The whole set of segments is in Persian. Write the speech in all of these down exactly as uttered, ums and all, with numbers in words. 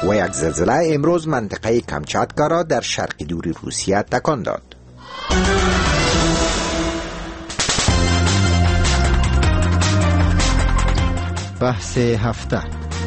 و یک زلزله امروز منطقه کامچاتکا را در شرق دور روسیه تکان داد. بحث هفته.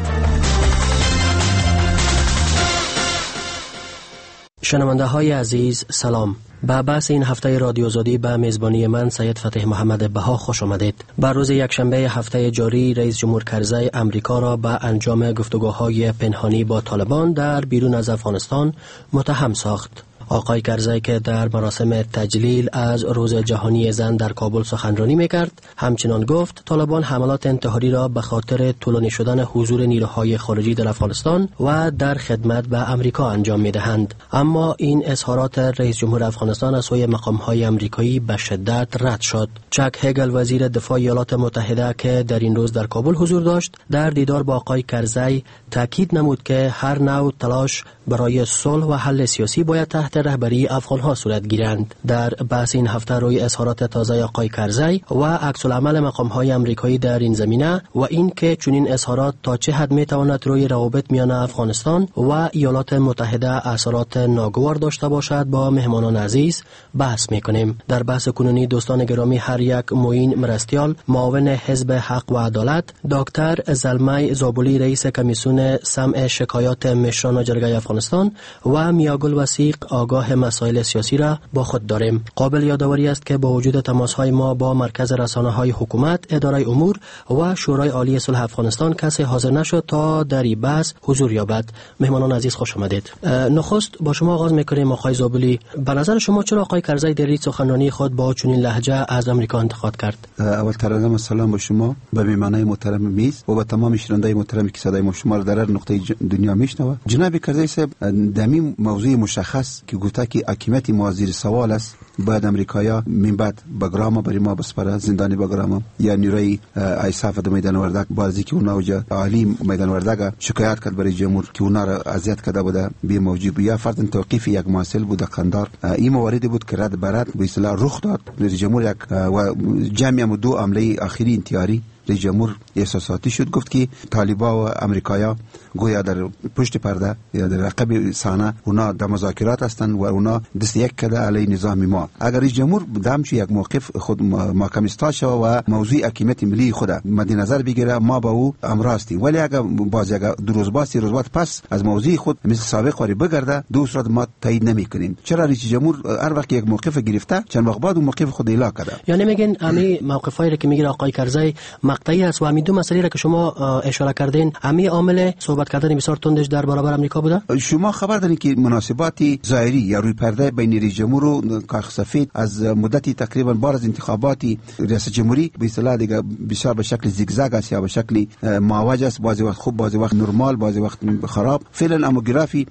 شنونده های عزیز سلام. به بحث این هفته رادیو آزادی به میزبانی من سید فتح محمد بها خوش آمدید. بر روز یکشنبه هفته جاری رئیس جمهور کرزی امریکا را به انجام گفتگوهای پنهانی با طالبان در بیرون از افغانستان متهم ساخت. آقای کرزی که در مراسم تجلیل از روز جهانی زن در کابل سخنرانی میکرد همچنان گفت طالبان حملات انتحاری را به خاطر طولانی شدن حضور نیروهای خارجی در افغانستان و در خدمت به امریکا انجام میدهند. اما این اظهارات رئیس جمهور افغانستان از سوی مقامهای امریکایی به شدت رد شد. چک هگل وزیر دفاع ایالات متحده که در این روز در کابل حضور داشت در دیدار با آقای کرزی تاکید نمود که هر نوع تلاش برای صلح و حل سیاسی باید تحت رهبری افغان‌ها صورت گیرند. در بحث این هفته روی اظهارات تازه آقای کرزی و عکس العمل مقام‌های آمریکایی در این زمینه و این که چنین اظهارات تا چه حد می‌تواند روی روابط میان افغانستان و ایالات متحده اثرات ناگوار داشته باشد با مهمانان عزیز بحث می‌کنیم. در بحث کنونی دوستان گرامی هر یک معین مرستیال، معاون حزب حق و عدالت، دکتر زلمای زابولی رئیس کمیسیون سمع شکایات مشران جرگه افغانستان و میاگل وثیق آگاه مسائل سیاسی را با خود داریم. قابل یادآوری است که با وجود تماس‌های ما با مرکز رسانه‌های حکومت، اداره امور و شورای عالی صلح افغانستان کسی حاضر نشد تا در این بحث حضور یابد. مهمانان عزیز خوش آمدید. نخست با شما آغاز می‌کنیم آقای زابولی. به نظر شما چرا آقای کرزی در این سخنرانی خود با چنین لهجه از امریکا انتقاد کرد؟ اول ترجمه سلام به شما، به مهمانای محترم میز و به تمام شنوندگان محترمی که صدای ما شما را در هر نقطه دنیا میشنوه. جناب کرزی صاحب دمی موضوع مشخص که گفته که حکومت ما زیر سوال است، بعد امریکایا من بعد بگرام برای ما بسپره زندانی بگرام یا نیروی ایساف در میدان وردک بازی که اونا وجه عالی میدان وردک شکایت کرد برای جمهور که اونا را اذیت کرده بوده بی موجب یا فرض توقیف یک محصل بود قندار. این موارد بود که رد برد به اصطلاح رخ داد. رئیس جمهور یک و جمع دو عمله اخیری انتحاری رئیس جمهور احساساتی شد، گفت که طالبا و امریکایا گویا در پشت پرده یا در رقب صحنه اونا در مذاکرات هستند و اونا دست یک کده علی نظام ما. اگر رئیس جمهور دامچ یک موقف خود محکم استاشه و موضوع حکومت ملی خود مد نظر بگیره ما با او امر هستیم، ولی اگر باز یک دو روز بعد سه روز بعد پس از موضوع خود مثل سابق وری بگرده دو صورت ما تایید نمیکنیم. چرا رئیس جمهور هر وقت یک موقف گرفته چند وقت بعد اون موقف خود اعلام کرده؟ یعنی میگن امی موقفایی را که میگیره آقای کرزی مقطعی است و همین دو مسئله را که شما اشاره کردین همین عامل صحبت کردن بسیار تندش در برابر امریکا بوده؟ شما خبر دارین که مناسبات ظاهری یا روی پرده بین رئیس جمهور و کاخ سفید از مدتی تقریبا بعد از انتخابات ریاست جمهوری به اصطلاح دیگه بسیار به شکل زیگزاگ است یا به شکل معوج است، بعضی وقت خوب بعضی وقت نرمال بعضی وقت خراب. فعلا اموگرافی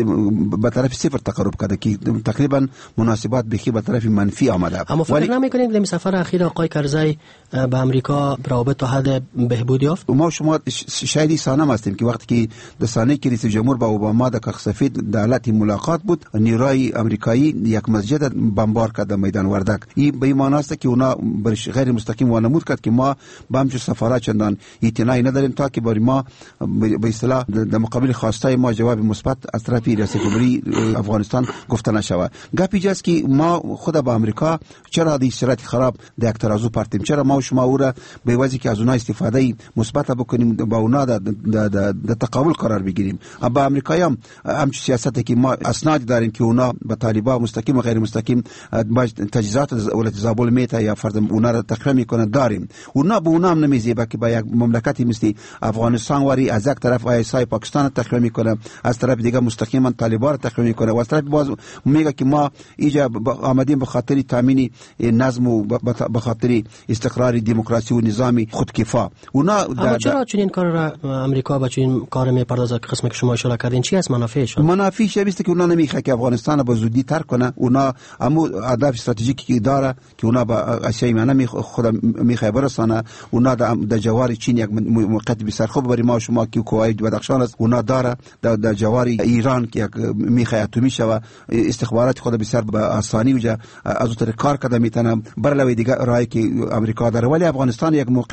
به طرف صفر تقرب کرده که تقریبا مناسبات بخی به طرف منفی آمده. اما فکر نمی‌کنید در سفر اخیر آقای کرزی به امریکا روابط تا حد بهبود یافت؟ ما شما شاهدی سانم هستیم که وقتی که در سانه که رئیس جمهور با اوباما در کاخ سفید در حالت ملاقات بود، نیروی امریکایی یک مسجد بمبار کرد در میدان وردک. این به این معنی است که اونا غیر مستقیم وانمود کرد که ما با همچون سفارت چندان اعتنایی نداریم تا که برای ما به اصطلاح در مقابل خواستای ما جواب مثبت از طرف ریاست جمهوری افغانستان گفته نشود. گپی جاست که ما خود با امریکا چرا در صورت خراب در یک ترازو پرتیم، چرا ما و شما او را به وجهی که از اونها استفاده مثبت بکنیم با اونا در تقابل قرار بگیریم. با امریکایی هم همچون سیاستی که ما اسناد داریم که اونا با طالبا مستقیم و غیر مستقیم تجهیزات ولایت زابل میته یا فرض اونا را تخریب میکنه داریم. اونا به اونا هم نمیزیبه که با یک مملکتی مثل افغانستان وری از یک طرف ایسای پاکستان تخریب میکنه، از طرف دیگه مستقیما طالبا را تخریب میکنه و از طرف باز میگه که ما اینجا آمدیم به خاطر تامین نظم و به خاطر استقرار دموکراسی و نظام خودکفا. اونا اما چرا چنین کار را امریکا با چنین کار میپردازه که قسمی که شما اشاره کردین؟ چی است منافعش؟ منافعش است که اونا نمیخواد که افغانستان با زودی ترک کنه. اونا اما هدف استراتژیکی داره که اونا با آسیای میانه خود میخواد برسانه. اونا در جوار چین یک موقعیت بسیار خوب برای ما شما که کویت و بدخشان است اونا داره. در جوار ایران که یک میخواد اتمی شوه، استخبارات خود بسیار به آسانی وجه از اون طریق کار کرده میتونه برای دیگه راهی که امریکا داره. ولی افغانستان یک موقعیت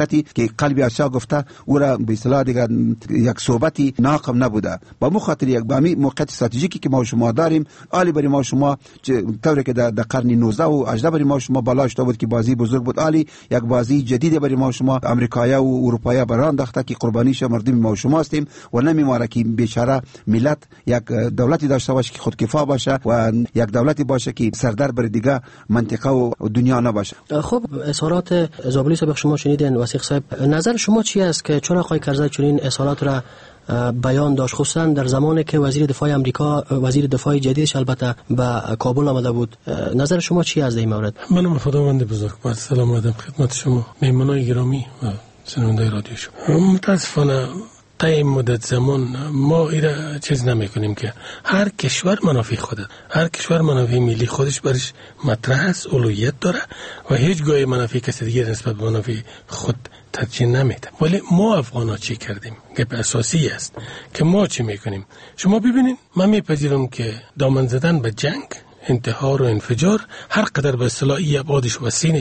صورتی که قلبی اشا گفته او را به اصطلاح دیگه یک صحبتی ناقم نبوده. با مو خاطر یک بامی موقعیت استراتژیکی که ما شما داریم، عالی برای ما شما طوری که در قرن نوزده و هجده برای ما شما بالاش تا بود که بازی بزرگ بود، عالی یک بازی جدید برای ما شما امریکایا و اروپایا بران داخته که قربانیش مردم ما شما هستیم و نمیماره که بیچاره ملت یک دولتی داشته باشه که خودکفا باشه و یک دولتی باشه که سردر بر دیگه منطقه و دنیا نباشه. خب اظهارات زابلی صاحب شما شنیدین. وثیق صاحب نظر شما چی است که چون آقای کرزی چنین اظهارات را بیان داشت، خصوصا در زمانی که وزیر دفاع امریکا وزیر دفاع جدیدش البته به کابل آمده بود؟ نظر شما چی است در این مورد؟ منم خداوند بزرگوار سلام ادب خدمت شما مهمانان گرامی و شنوندگان رادیو شما. متاسفانه تا این مدت زمان ما ایره چیز نمی کنیم که هر کشور منافع خود، هر کشور منافع ملی خودش برش مطرح است، اولویت داره و هیچ گاهی منافع کسی دیگر نسبت به منافع خود ترجیح نمیده. ولی ما افغانا چی کردیم؟ گپ اساسی است که ما چی میکنیم. شما ببینید، من میپذیرم که دامن زدن به جنگ، انتحار و انفجار هر قدر به اصطلاحی ابعادش و سین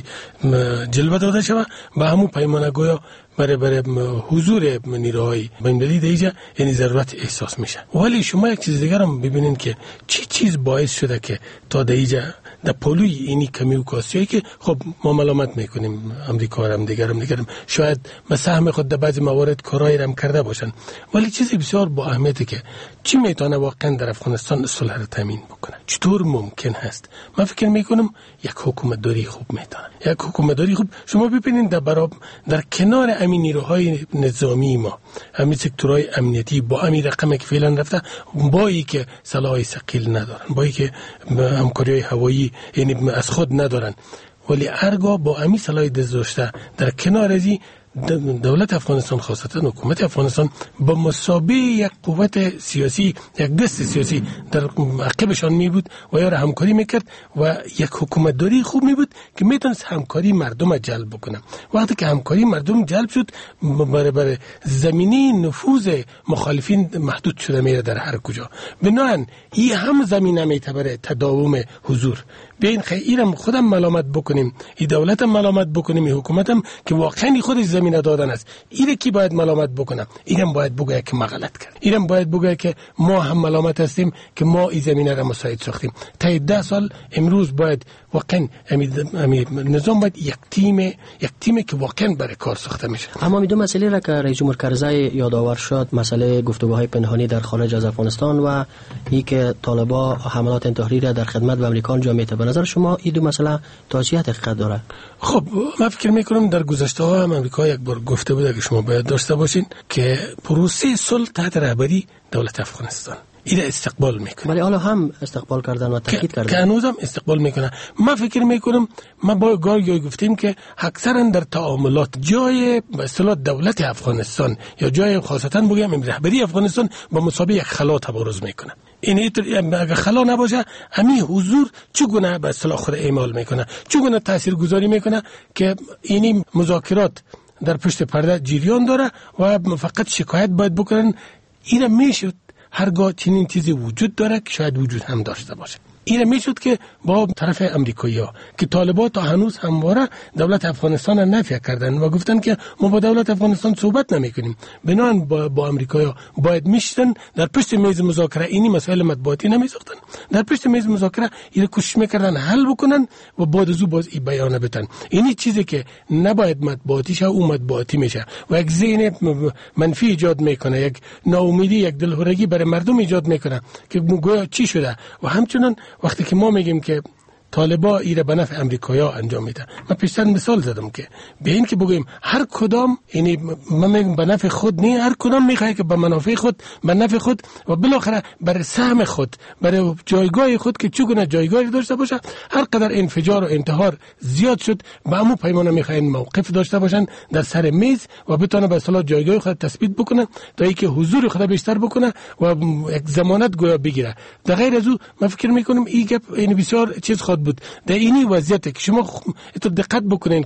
جلوه داده شود به همون پیمانه گویا برای برای حضور نیروهای بین‌المللی دیجا یعنی ضرورت احساس میشه. ولی شما یک چیز دیگر هم ببینید که چی چیز باعث شده که تا دیجا در پولوی اینی کمی و کاسیایی که خب ما ملامت میکنیم امریکا هم دیگرم دیگرم شاید مساهم خود در بعضی موارد کارایی هم کرده باشن، ولی چیزی بسیار با اهمیته که چی میتونه واقعا در افغانستان صلح را تامین بکنه، چطور ممکن هست. من فکر میکنم یک حکومت داری خوب میتونه، یک حکومت داری خوب. شما ببینید در براب در کنار همین نیروهای نظامی ما، همین سکتورهای امنیتی با همین رقمی که فعلا رفته، با ای که سلاح ثقیل ندارن، با ای که همکاری هوایی یعنی از خود ندارن، ولی هرگاه با همین سلاح داشته در کنار ازی دولت افغانستان خاصتا حکومت افغانستان با مسابقه یک قوت سیاسی، یک دست سیاسی در عقبشان می بود و یا همکاری میکرد و یک حکومت داری خوب می بود که میتونست همکاری مردم جلب بکنه. وقتی که همکاری مردم جلب شد، برابر زمینی نفوذ مخالفین محدود شده میره در هر کجا. بنابراین این هم زمینه میتبره تداوم حضور. بیاین خیرم خودم ملامت بکنیم، این دولتم ملامت بکنیم، این حکومتم که واقعا خودش زمینه دادن است. اینه کی باید ملامت بکنم؟ اینم باید بگه که ما غلط کردیم، اینم باید بگه که ما هم ملامت هستیم که ما این زمینه را مساعد ساختیم. تا ده سال امروز باید واقعا همین نظام باید یک تیم یک تیمی که واقعا برای کار ساخته میشه. اما میدون مسئله را که رئیس جمهور کرزی یادآور شد، مسئله گفتگوهای پنهانی در خارج از افغانستان و این که طالبا حملات انتحاری را در خدمت به امریکا انجام میده، به نظر شما این دو مسئله توجیهات حقیقت داره؟ خب من فکر میکنم در گذشته ها هم امریکا یک بار گفته بوده که شما باید داشته باشین که پروسه صلح تحت رهبری دولت افغانستان این استقبال میکنه. ولی حالا هم استقبال کردن و تاکید کردن که هنوز هم استقبال میکنه. من فکر میکنم ما با گاهی گفتیم که اکثرا در تعاملات جای به اصطلاح دولت افغانستان یا جای خاصتا بگم رهبری افغانستان با مسابقه یک خلا تبارز میکنه. این اگه خلا نباشه همین حضور چگونه به اصطلاح خود اعمال میکنه، چگونه تاثیرگذاری میکنه که اینی مذاکرات در پشت پرده جریان داره و فقط شکایت باید بکنن. اینا میشد هرگاه چنین چیزی وجود داره که شاید وجود هم داشته باشه. این میشد که با طرف امریکایی‌ها که طالبان تا هنوز همواره دولت افغانستان را نفی کردن و گفتن که ما با دولت افغانستان صحبت نمی‌کنیم، بنابراین با, با امریکایی‌ها باید میشتن در پشت میز مذاکره اینی مسائل مطبوعاتی نمی‌ساختن، در پشت میز مذاکره این کوشش می‌کردن حل بکنن و بعد از او باز این بیان بدن. اینی چیزی که نباید مطبوعاتی شه او مطبوعاتی میشه و یک ذهن منفی ایجاد میکنه، یک ناامیدی، یک دلهرگی برای مردم ایجاد میکنه که گویا چی شده. و همچنین وقتی که ما میگیم که طالبا ایره به نفع امریکایا انجام میده، من پیشتر مثال زدم که به این که بگویم هر کدام، یعنی من میگم به نفع خود نه، هر کدام میخواد که به منافع خود، به نفع خود و بالاخره برای سهم خود، برای جایگاه خود که چگونه جایگاهی داشته باشه. هر قدر انفجار و انتحار زیاد شد به همون پیمانه میخواین موقف داشته باشن در سر میز و بتونه به اصطلاح جایگاه خود تثبیت بکنه تا اینکه حضور خود بیشتر بکنه و یک ضمانت گویا بگیره. در غیر از او من فکر میکنم این گپ این بسیار چیز خود بود. در اینی وضعیت که شما تو دقت بکنین که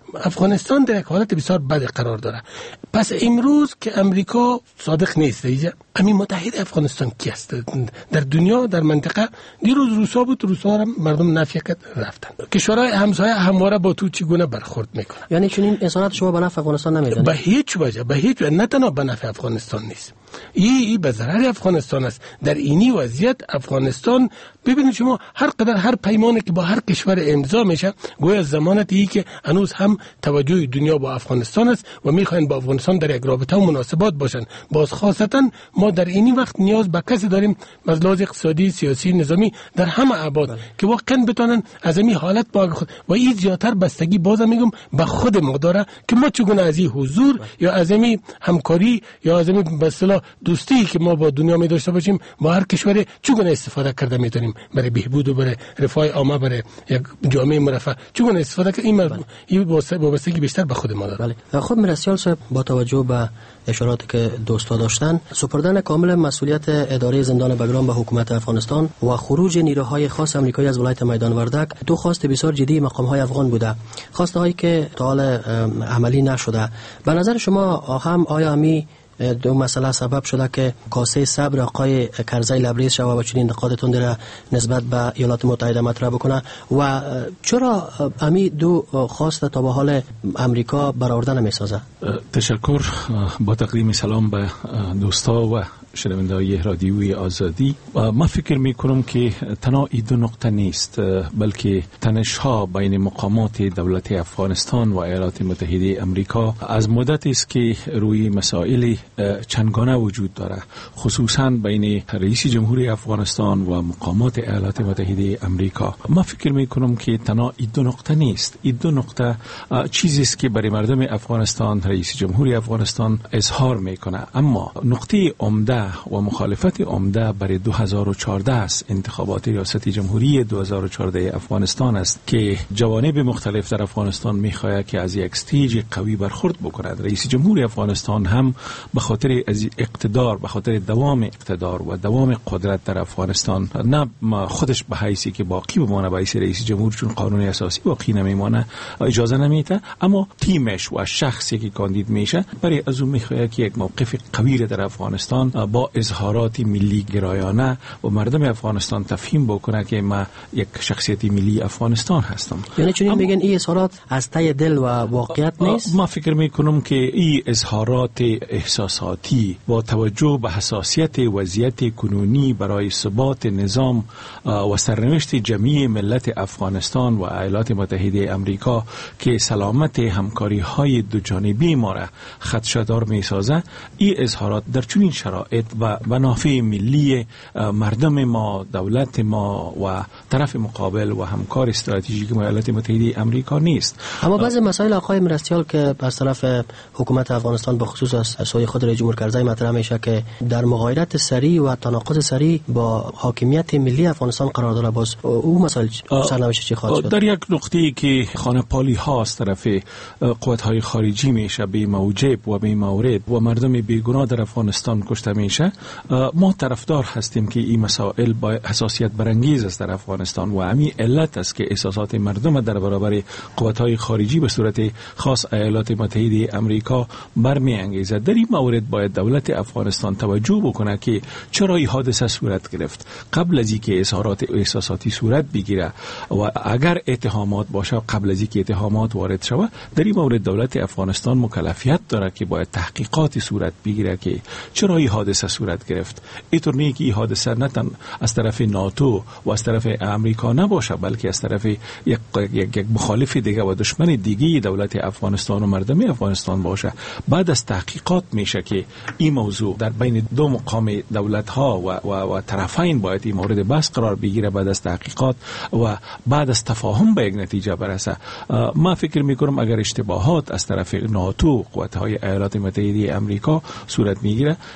افغانستان در یک حالت بسیار بد قرار داره. پس امروز که امریکا صادق نیست دیگه، همین متحد افغانستان کی است در دنیا در منطقه؟ دیروز روسا بود، روسا مردم نفی کرد رفتن. کشورهای همسایه همواره با تو چگونه برخورد میکنن؟ یعنی چنین اظهارات شما به نفع افغانستان نمیزنه؟ به هیچ وجه، به هیچ وجه، نه تنها به نفع افغانستان نیست، این ای به ضرر افغانستان است. در اینی وضعیت افغانستان، ببینید شما هر قدر هر پیمانی که با هر کشور امضا میشه گویا ضمانت ای که هنوز هم توجه دنیا با افغانستان است و میخواین با افغانستان در یک رابطه و مناسبات باشن. باز خاصتا ما در اینی وقت نیاز به کسی داریم از لحاظ اقتصادی، سیاسی، نظامی در همه ابعاد بله. که واقعا بتونن از این حالت با خود و این زیاتر بستگی بازم میگم به خود ما داره که ما چگونه از این حضور بله. یا از این همکاری یا از این به اصطلاح دوستی که ما با دنیا می داشته باشیم با هر کشور چگونه استفاده کرده میتونیم برای بهبود و برای رفاه عامه، برای یک جامعه مرفه چگونه استفاده کنیم. این بله. این وابستگی بیشتر به خود ما داره. بله. خود مرسیال صاحب با توجه به اشاراتی که دوستا داشتن، سپردن کامل مسئولیت اداره زندان بگرام به حکومت افغانستان و خروج نیروهای خاص آمریکایی از ولایت میدان وردک دو خواست بسیار جدی مقام‌های افغان بوده، خواسته هایی که تا حال عملی نشده. به نظر شما هم آیا امی دو مسئله سبب شده که کاسه صبر آقای کرزی لبریز شوه و چنین انتقادتون در نسبت به ایالات متحده مطرح بکنه و چرا امی دو خواست تا به حال امریکا برآورده نمی‌سازه؟ تشکر. با تقدیم سلام به دوستا و شنونده‌های رادیوی آزادی. ما فکر می‌کنم که تنها این دو نقطه نیست، بلکه تنش‌ها بین مقامات دولت افغانستان و ایالات متحده امریکا از مدتی است که روی مسائل چندگانه وجود داره، خصوصا بین رئیس جمهوری افغانستان و مقامات ایالات متحده امریکا. ما فکر می‌کنم که تنها این دو نقطه نیست، این دو نقطه چیزی است که برای مردم افغانستان رئیس جمهوری افغانستان اظهار می‌کنه، اما نقطه عمده و مخالفت عمده برای دو هزار و چهارده است انتخابات ریاست جمهوری دو هزار و چهارده افغانستان است که جوانب مختلف در افغانستان می‌خواهد که از یک استیج قوی برخورد بکند. رئیس جمهوری افغانستان هم به خاطر از اقتدار، به خاطر دوام اقتدار و دوام قدرت در افغانستان، نه خودش به حیثی که باقی بمانه به حیث رئیس جمهور چون قانون اساسی باقی نمیمانه اجازه نمیده، اما تیمش و شخصی که کاندید میشه برای از اون میخواد که یک موقف قوی در افغانستان با اظهارات ملی گرایانه و مردم افغانستان تفهیم بکنه که ما یک شخصیت ملی افغانستان هستم. یعنی چون میگن این اظهارات از ته دل و واقعیت نیست؟ ما فکر میکنم که این اظهارات احساساتی با توجه به حساسیت وضعیت کنونی برای ثبات نظام و سرنوشت جمعی ملت افغانستان و ایالات متحده امریکا که سلامت همکاری های دو جانبی ما را خدشه‌دار میسازه، این اظهارات در چنین شرایط و منافع ملی مردم ما، دولت ما و طرف مقابل و همکار استراتژیک ایالات متحده امریکا نیست. اما بعضی مسائل آقای مرستیال که از طرف حکومت افغانستان به خصوص از سوی خود رئیس جمهور کرزی مطرح میشه که در مغایرت سریع و تناقض سریع با حاکمیت ملی افغانستان قرار داره، باز او مسائل سرنوشت چی خواهد شد؟ در یک نقطه‌ای که خانه‌پالی ها از طرف قوت‌های خارجی میشه به موجب و به مورد و مردم بیگناه در افغانستان کشته میشه، ما طرفدار هستیم که این مسائل با حساسیت برانگیز است در افغانستان و همین علت است که احساسات مردم در برابر قوت‌های خارجی به صورت خاص ایالات متحده امریکا برمی‌انگیزد. در این مورد باید دولت افغانستان توجه بکنه که چرا این حادثه صورت گرفت قبل از اینکه اظهارات احساساتی صورت بگیره و اگر اتهامات باشه قبل از اینکه اتهامات وارد شود. در این مورد دولت افغانستان مکلفیت داره که باید تحقیقات صورت بگیره که چرا این حادثه صورت گرفت. اینطور نیست که این حادثه نه تن از طرف ناتو و از طرف امریکا نباشه، بلکه از طرف یک یک, یک مخالف دیگه و دشمن دیگه دولت افغانستان و مردم افغانستان باشه. بعد از تحقیقات میشه که این موضوع در بین دو مقام دولت ها و, و, و طرفین باید این مورد بحث قرار بگیره. بعد از تحقیقات و بعد از تفاهم به یک نتیجه برسه. ما فکر میکنم اگر اشتباهات از طرف ناتو قوت های ایالات متحده امریکا صورت میگیره، اگر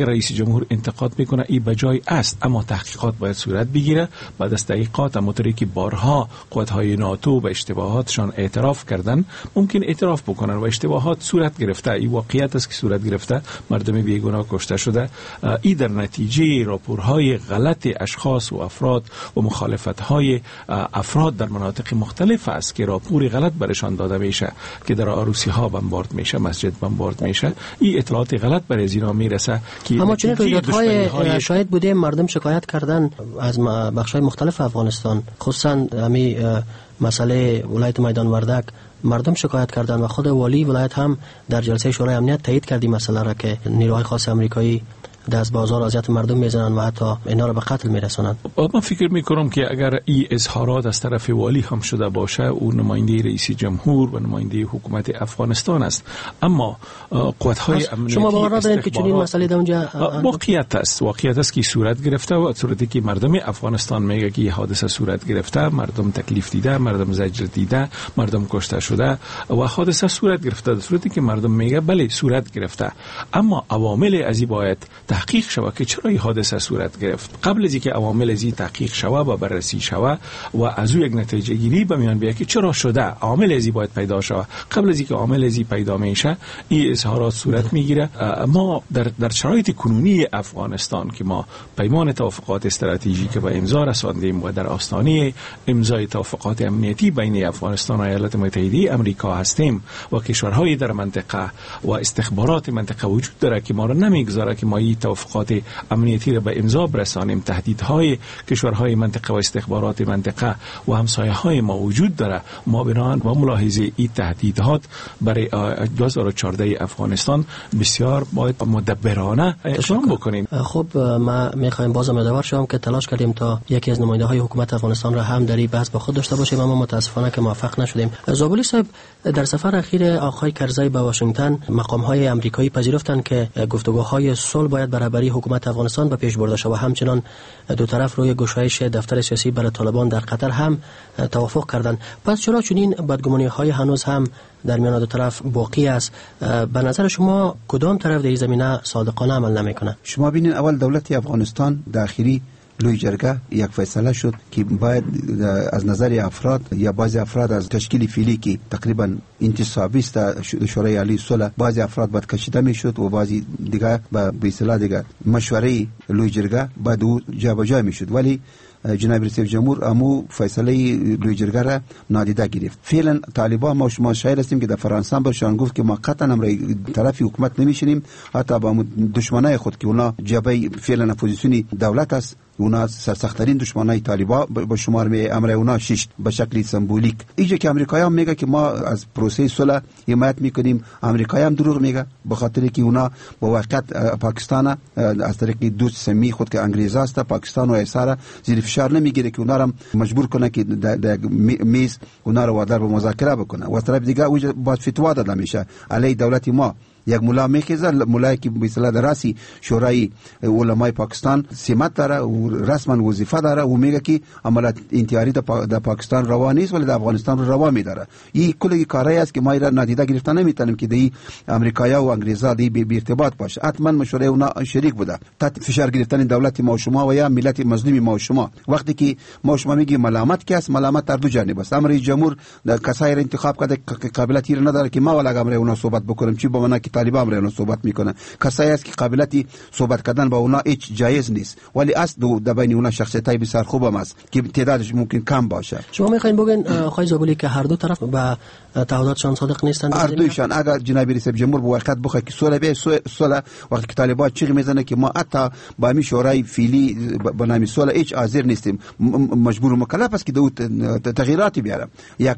اگر رئیس جمهور انتقاد میکنه این بجای است، اما تحقیقات باید صورت بگیره. بعد از تحقیقات همونطوری که بارها قوت‌های ناتو به اشتباهاتشان اعتراف کردن، ممکن اعتراف بکنن و اشتباهات صورت گرفته، این واقعیت است که صورت گرفته، مردم بیگناه کشته شده. این در نتیجه راپورهای غلط اشخاص و افراد و مخالفت‌های افراد در مناطق مختلف است که راپور غلط برشان داده میشه که در عروسی‌ها بمبارد میشه، مسجد بمبارد میشه. این اطلاعات غلط برای از اینا میرسه که اما چنین رویدادهای شاید بوده مردم شکایت کردن از بخش‌های مختلف افغانستان، خصوصا همین مسئله ولایت میدان وردک مردم شکایت کردن و خود والی ولایت هم در جلسه شورای امنیت تایید کردی مسئله را که نیروهای خاص آمریکایی دست بازار اذیت مردم میزنن و حتی اینا را به قتل میرسونن. من فکر میکنم که اگر این اظهارات از طرف والی هم شده باشه، او نماینده رئیس جمهور و نماینده حکومت افغانستان است، اما قوت‌های امنیتی شما باور دارید که چنین مسئله در اونجا واقعیت است واقعیت است که صورت گرفته و صورتی که مردم افغانستان میگه که حادثه صورت گرفته، مردم تکلیف دیده، مردم زجر دیده، مردم کشته شده و حادثه صورت گرفته، صورتی که مردم میگه بله صورت گرفته، اما عوامل از این باید تحقیق شود که چرا این حادثه صورت گرفت. قبل از اینکه عوامل از این تحقیق شود و بررسی شود و از او یک نتیجه گیری به میان بیاید که چرا شده، عوامل از این باید پیدا شود. قبل از اینکه عوامل از این پیدا میشه این اظهارات صورت میگیره. ما در در شرایط کنونی افغانستان که ما پیمان توافقات استراتژیک که به امضا رساندیم و در آستانه امضای توافقات امنیتی بین افغانستان و ایالات متحده آمریکا هستیم و کشورهای در منطقه و استخبارات منطقه وجود داره که ما را نمیگذاره که ما این توافقات امنیتی را به امضا برسانیم. تهدیدهای کشورهای منطقه و استخبارات منطقه و همسایه‌های ما وجود داره. ما بنابراین با ملاحظه این تهدیدات برای دو هزار و چهارده افغانستان بسیار باید مدبرانه اقدام بکنیم. خب ما میخوایم بازم ادامه شوم که تلاش کردیم تا یکی از نماینده های حکومت افغانستان را هم در این بحث با خود داشته باشیم، اما متاسفانه که موفق نشدیم. زابلی صاحب، در سفر اخیر آقای کرزی به واشنگتن مقام های آمریکایی پذیرفتند که گفتگوهای صلح باید برابری حکومت افغانستان به پیش برده شود و همچنان دو طرف روی گشایش دفتر سیاسی برای طالبان در قطر هم توافق کردند. پس چرا چنین بدگمانی های هنوز هم در میان دو طرف باقی است؟ به نظر شما کدام طرف در این زمینه صادقانه عمل نمیکنه؟ شما ببینید اول دولت افغانستان داخلی لوی جرگه یک فیصله شد که باید از نظر افراد یا بعضی افراد از تشکیل فعلی که تقریبا انتصابی است شورای عالی صلح، بعضی افراد باید کشیده میشد و بعضی دیگه به اصطلاح دیگه مشوره لوی جرگه باید جابجا میشد، ولی جناب رئیس جمهور امو فیصله لوی جرگه را نادیده گرفت. فعلا طالبان ما شما شاید هستیم که در فرانسه برشان گفت که ما قطعا هم طرف حکومت نمیشیم، حتی با دشمنای خود که اونا جبهه فعلا اپوزیسیونی دولت است، اونا سرسخت‌ترین دشمنای طالبان به شمار می امر اونا شش به شکلی سمبولیک. اینجا که آمریکایی‌ها میگه که ما از پروسه صلح حمایت میکنیم، آمریکایی‌ها هم دروغ میگه، به خاطر که اونا با واقعیت پاکستان از طریق دوست سمی خود که انگلیس است پاکستان و ایساره زیر فشار نمیگیره که اونا را مجبور کنه که در میز اونا را وادار به مذاکره بکنه. و طرف دیگه اوج با فتوا داده میشه علی دولت ما. یک مولا میخیزه، مولایی که به اصطلاح رئیس شورای علمای پاکستان سمت داره و رسما وظیفه داره و میگه که عملیات انتحاری در پاکستان روا نیست ولی در افغانستان رو روا میداره. این کلی کارایی است که ما را نادیده گرفتن نمیتونیم که دی امریکایی‌ها و انگلیس‌ها دی به ارتباط باشه. حتما مشوره اونا شریک بوده تحت فشار گرفتن دولت ما و شما و یا ملت مظلوم ما و شما. وقتی که ما شما میگی ملامت کی است، ملامت در دو جانب است. امر جمهور کسایی را انتخاب کرده که قابلیتی را نداره که ما ولا امر اونا صحبت بکنیم، چی با من که طالبان را صحبت میکنه. کسایی است که قابلیتی صحبت کردن با اونا هیچ جایز نیست، ولی است دو در بین اونا شخصیتای بسیار خوب هم است که تعدادش ممکن کم باشه. شما میخواین بگین آقای زابلی که هر دو طرف به تعهداتشان صادق نیستند؟ هر دویشان اگر جناب رئیس جمهور به واقعیت بخواد که صلح به صلح وقتی که طالبان چیغ میزنه که ما حتی با می شورای فعلی به نام صلح هیچ حاضر نیستیم، مجبور و مکلف است که دو تغییراتی بیاره. یک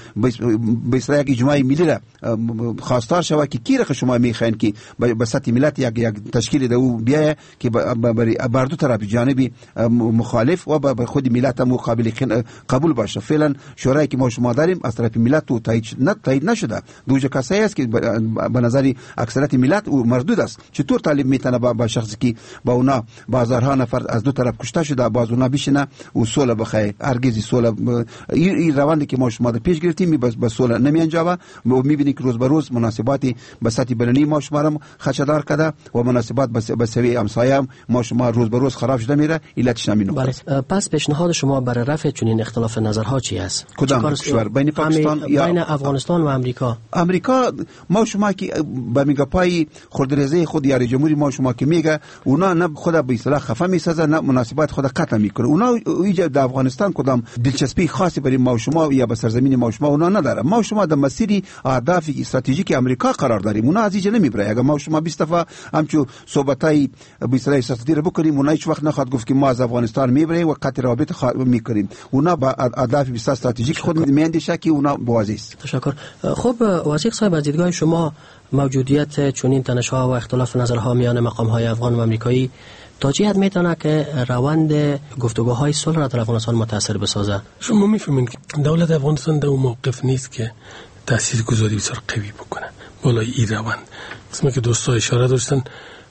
به اصطلاح یک اجماع ملی را خواستار شود که کی را شما میخواین که به سطح ملت یک یک تشکیل دو بیایه که بر دو طرف جانبی مخالف و به خود ملت هم قابل قبول باشه. فعلا شورایی که ما شما داریم از طرف ملت تو تایید نشده. دوجه کسایی است که به نظر اکثریت ملت او مردود است. چطور طالب میتونه با شخصی که با اونا بازارها نفر از دو طرف کشته شده باز اونا بشینه و صلح بخواه؟ هرگز صلح این روندی که ما شما پیش گرفتیم به صلح نمی انجامه. و میبینی که روز به روز مناسباتی به سطح مناسبات بین‌المللی ما شما را خدشه‌دار کرده و مناسبات به سوی همسایه هم ما شما روز به روز خراب شده میره. علتش همین نکته. بله. پس پیشنهاد شما برای رفع چنین اختلاف نظرها چی است؟ کدام کشور؟ بین پاکستان یا بین افغانستان و امریکا؟ امریکا ما شما که به میگه پای خودرضای خود یاری جمهوری ما شما که میگه اونا نه خود به اصطلاح خفه میسازه نه مناسبات خود قطع میکنه. اونا ایجا در افغانستان کدام دلچسپی خاصی برای ما شما یا به سرزمین ما شما اونا نداره. ما شما در مسیر اهداف استراتژیک امریکا قرار داریم. اونا از اینجا نمیبره. اگر ما شما بیست دفعه همچو صحبتای به اصطلاح سیاسی رو بکنیم اونا هیچ وقت نخواد گفت که ما از افغانستان میبریم و قطع رابطه میکنیم. اونا با اهداف بیست استراتژیک خود میاندیشه که اونا واضح است. تشکر. خب وثیق صاحب، از دیدگاه شما موجودیت چنین تنش‌ها و اختلاف نظرها میان مقام‌های افغان و آمریکایی تا چه حد میتونه که روند گفتگوهای صلح را در افغانستان متاثر بسازه؟ شما میفهمید که دولت افغانستان در اون موقف نیست که تاثیرگذاری بسیار قوی بکنه بالای این روند. قسمی که دوستا اشاره داشتن،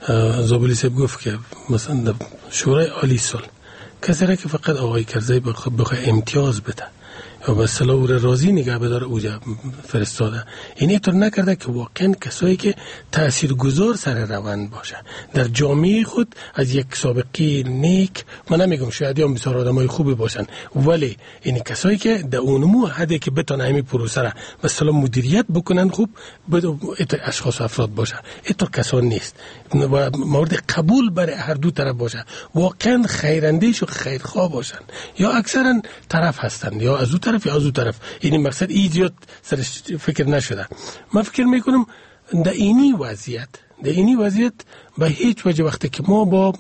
زابلی صاحب گفت که مثلا در شورای عالی صلح کسی را که فقط آقای کرزی بخواه امتیاز بده یا به اصطلاح او را راضی نگه بداره اوجا فرستاده، این اینطور نکرده که واقعا کسایی که تاثیرگذار سر روند باشه در جامعه خود از یک سابقه نیک، من نمیگم شاید هم بسیار آدمای خوبی باشن، ولی این کسایی که در اونمو حدی که بتونه همین پروسه را به اصطلاح مدیریت بکنن خوب اینطور اشخاص و افراد باشه، اینطور کسان نیست و مورد قبول برای هر دو طرف باشه، واقعا خیراندیش و خیرخواه باشن، یا اکثرا طرف هستن یا از دو طرف یا از اون طرف. این مقصد ایجاد سرش فکر نشده. من فکر میکنم در اینی وضعیت در اینی وضعیت به هیچ وجه وقتی که ما با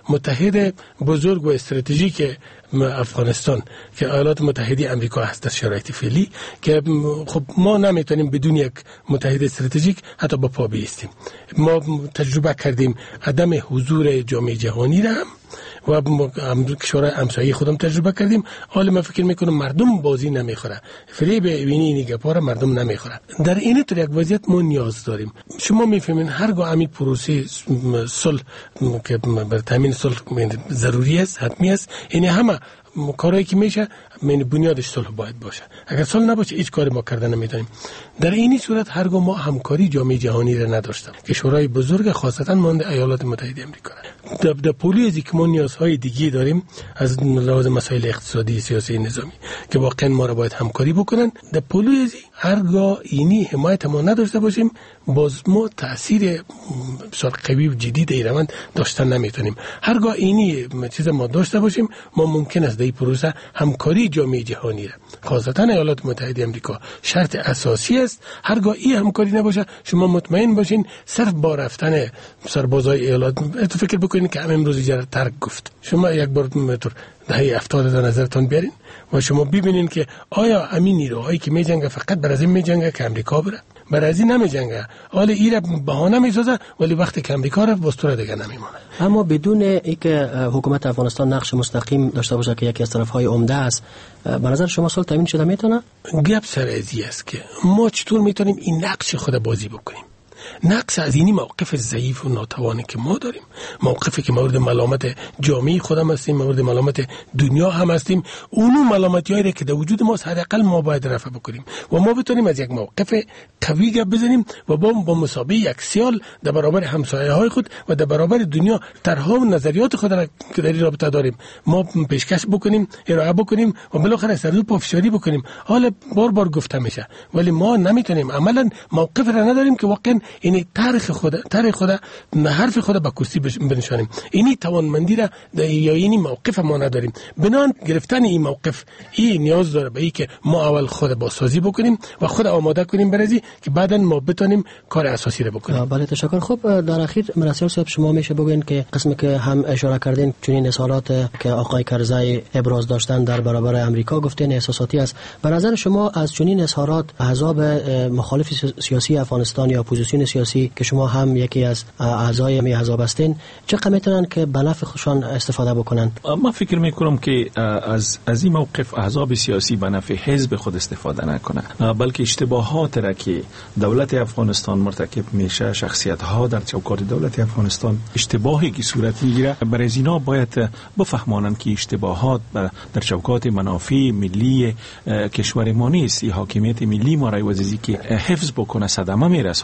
متحد بزرگ و استراتژیک افغانستان که ایالات متحده امریکا هست در شرایط فعلی، که خب ما نمیتونیم بدون یک متحد استراتژیک حتی با پا بیستیم. ما تجربه کردیم عدم حضور جامعه جهانی را هم و کشورهای همسایه خودم تجربه کردیم. حالا من فکر میکنم مردم بازی نمیخوره، فریب اینی اینی گپا مردم نمیخوره. در این طور یک وضعیت ما نیاز داریم. شما میفهمین هرگاه همین پروسه صلح که بر تامین صلح ضروری است، حتمی است، یعنی همه کارهایی که میشه من بنیادش صلح باید باشه. اگر صلح نباشه هیچ کاری ما کردن نمیتونیم. در این صورت هرگاه ما همکاری جامعه جهانی را نداشتیم، کشورهای بزرگ خاصتا مانند ایالات متحده آمریکا، در در پولی از که ما نیازهای دیگه داریم از لحاظ مسائل اقتصادی، سیاسی، نظامی که واقعا ما را باید همکاری بکنن. در پولی از هرگاه اینی حمایت ما نداشته باشیم باز ما تاثیر بسیار قوی و جدی در روند داشتن نمیتونیم. هرگاه اینی چیز ما داشته باشیم ما ممکن است در این پروسه همکاری جامعه جهانی را خاصتا ایالات متحده آمریکا شرط اساسی است. هرگاه این همکاری نباشه شما مطمئن باشین صرف با رفتن سربازای ایالات تو فکر بکنین که همین امروز جرا ترک گفت. شما یک بار متر دهه هفتاد در نظرتون بیارین و شما ببینین که آیا امین نیروهایی که می جنگه فقط بر از این می جنگه که امریکا بره، بر از این نمی جنگه، حالا این را بهانه می سازه، ولی وقتی که امریکا رفت بستور دیگه نمیمونه. اما بدون اینکه حکومت افغانستان نقش مستقیم داشته باشه که یکی از طرفهای عمده است، به نظر شما صلح تامین شده میتونه؟ گپ سر ازی است که ما چطور میتونیم این نقش خود بازی بکنیم. نقص از اینی موقف ضعیف و ناتوانی که ما داریم، موقفی که مورد ملامت جامعه خودم هستیم، مورد ملامت دنیا هم هستیم، اونو ملامتیایی که در وجود ماست حداقل ما باید رفع بکنیم و ما بتونیم از یک موقف قوی گپ بزنیم و با با مسابقه یک سیال در برابر همسایه های خود و در برابر دنیا طرح‌ها و نظریات خود را که در این رابطه داریم ما پیشکش بکنیم، ارائه بکنیم و بالاخره سر پافشاری بکنیم. حالا بار بار گفته میشه ولی ما نمیتونیم، عملا موقف را نداریم که واقعا این تاریخ خود تاریخ خود حرف خود با کرسی بنشانیم. اینی توانمندی را یا اینی موقف ما نداریم. بنان گرفتن این موقف این نیاز داره به این که ما اول خود بازسازی بکنیم و خود آماده کنیم برای که بعداً ما بتونیم کار اساسی را بکنیم. بله تشکر. خب در اخیر مراسل صاحب شما میشه بگین که قسمی که هم اشاره کردین چنین اظهارات که آقای کرزی ابراز داشتن در برابر امریکا گفتین احساساتی است. به نظر شما از چنین اظهارات احزاب مخالف سیاسی افغانستان یا اپوزیسیون سیاسی که شما هم یکی از اعضای می احزاب هستین چقدر میتونن که به نفع خودشان استفاده بکنن؟ من فکر میکنم که از از این موقف احزاب سیاسی به نفع حزب خود استفاده نکنه، بلکه اشتباهات را که دولت افغانستان مرتکب میشه، شخصیت ها در چوکات دولت افغانستان اشتباهی که صورت میگیره، برای اینا باید بفهمانند که اشتباهات در چوکات منافع ملی کشور ما نیست. حاکمیت ملی ما را وزیزی که حفظ بکنه صدمه میرسانه.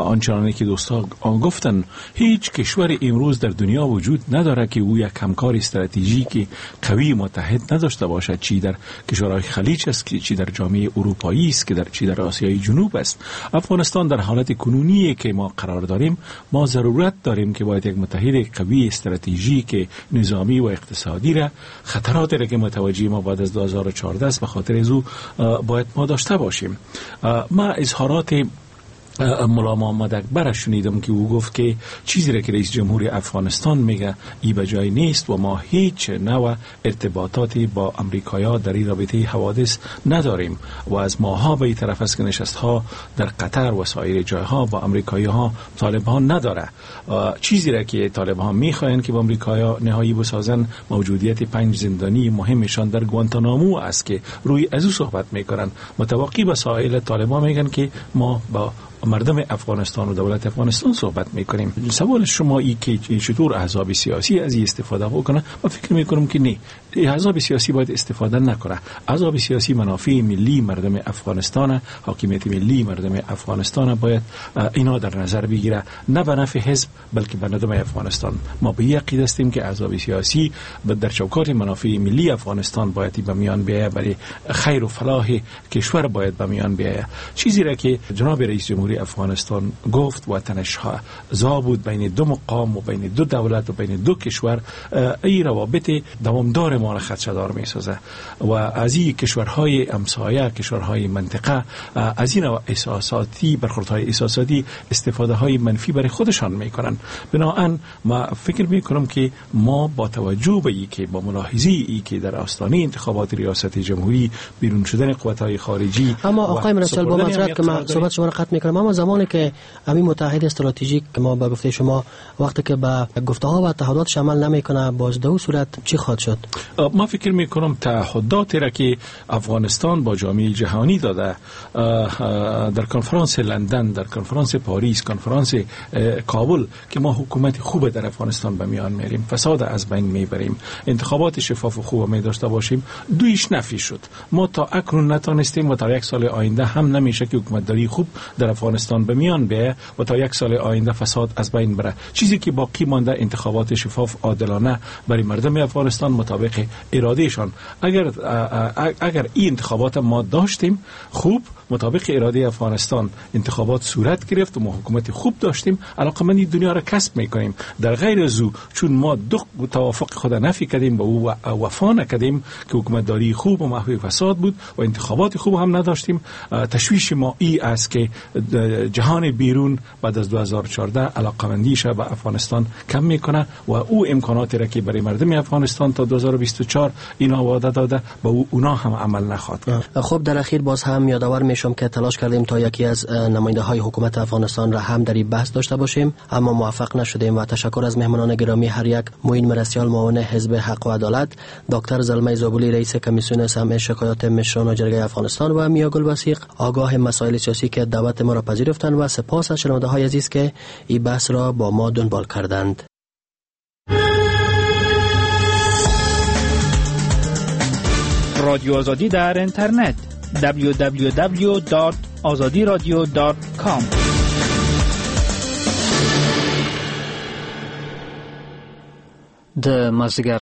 آنچنانی که دوستا گفتن هیچ کشور امروز در دنیا وجود نداره که او یک همکار استراتژیکی قوی متحد نداشته باشد، چی در کشورهای خلیج است، چی در جامعه اروپایی است، که در چی در آسیای جنوب است. افغانستان در حالت کنونی که ما قرار داریم، ما ضرورت داریم که باید یک متحد قوی استراتژیک نظامی و اقتصادی را خطرات را که متوجه ما بعد از دو هزار و چهارده است به خاطر از او باید ما داشته باشیم. ما اظهارات مولا محمد اکبر شنیدم که او گفت که چیزی را که رئیس جمهور افغانستان میگه ای بجای نیست و ما هیچ نوع ارتباطاتی با امریکایا در این رابطه حوادث نداریم و از ماها به این طرف است که نشست ها در قطر و سایر جایها با امریکایی ها طالبان نداره. چیزی را که طالبان میخواین که با امریکایا نهایی بسازن موجودیت پنج زندانی مهمشان در گوانتانامو است که روی از او صحبت میکنن. متوقی به سایر طالبان میگن که ما با مردم افغانستان و دولت افغانستان صحبت میکنیم. سوال شما ای که چطور احزاب سیاسی از این استفاده بکنه، من فکر میکنم که نه، احزاب سیاسی باید استفاده نکنه. احزاب سیاسی منافع ملی مردم افغانستان، حاکمیت ملی مردم افغانستان باید اینا در نظر بگیره، نه به نفع حزب بلکه به مردم افغانستان. ما به این عقیده هستیم که احزاب سیاسی در چوکات منافع ملی افغانستان باید به میان بیاید، برای خیر و فلاح کشور باید به میان بیاید. چیزی را که جناب رئیس جمهور افغانستان گفت و تنش‌ها زا بود بین دو مقام و بین دو دولت و بین دو کشور، این روابط دوامدار ما را خدشه‌دار می‌سازه و از این کشورهای همسایه، کشورهای منطقه از این احساساتی برخوردهای احساساتی استفاده های منفی برای خودشان میکنن. بنابراین ما فکر میکنم که ما با توجه به اینکه با ملاحظه ای که در آستانه انتخابات ریاست جمهوری بیرون شدن قوت‌های خارجی، اما آقای مرسل با معذرت که ما صحبت شما را قطع میکنم، اما زمانی که همین متحد استراتژیک که ما به گفته شما وقتی که به گفته ها و تعهداتش عمل نمیکنه، باز در صورت چی خواهد شد؟ ما فکر میکنم تعهداتی را که افغانستان با جامعه جهانی داده در کنفرانس لندن، در کنفرانس پاریس، کنفرانس کابل که ما حکومت خوب در افغانستان به میان میاریم، فساد از بین میبریم، انتخابات شفاف و خوب می داشته باشیم، دویش نفی شد. ما تا اکنون نتونستیم و تا یک سال آینده هم نمیشه که حکومتداری خوب در افغانستان به میان بیاید و تا یک سال آینده فساد از بین بره. چیزی که باقی مانده انتخابات شفاف عادلانه برای مردم افغانستان مطابق ارادهشان. اگر اگر این انتخابات ما داشتیم خوب مطابق اراده افغانستان انتخابات صورت گرفت و ما حکومت خوب داشتیم، علاقمندی دنیا را کسب میکنیم. در غیر از او چون ما دو توافق خود نفی کردیم و او وفا نکردیم که حکومتداری خوب و محو فساد بود و انتخابات خوب هم نداشتیم، تشویش ما ای است که جهان بیرون بعد از دو هزار و چهارده علاقمندیش به افغانستان کم میکنه و او امکاناتی را که برای مردم افغانستان تا دو هزار و بیست و چهار اینا وعده داده با او اونا هم عمل نخواهد کرد. خب در اخیر باز هم یادآور میشم که تلاش کردیم تا یکی از نماینده های حکومت افغانستان را هم در این بحث داشته باشیم، اما موفق نشدیم و تشکر از مهمانان گرامی هر یک: معین مرسیال معاون حزب حق و عدالت، دکتر زلمه زابلی رئیس کمیسیون سمع شکایات مشران جرگه افغانستان و میا گل وثیق آگاه مسائل سیاسی که دعوت ما را پذیرفتند و سپاس از شنونده های عزیز که این بحث را با ما دنبال کردند. رادیو آزادی در اینترنت دبلیو دبلیو دبلیو دات آزادی رادیو دات کام. د مازدیګر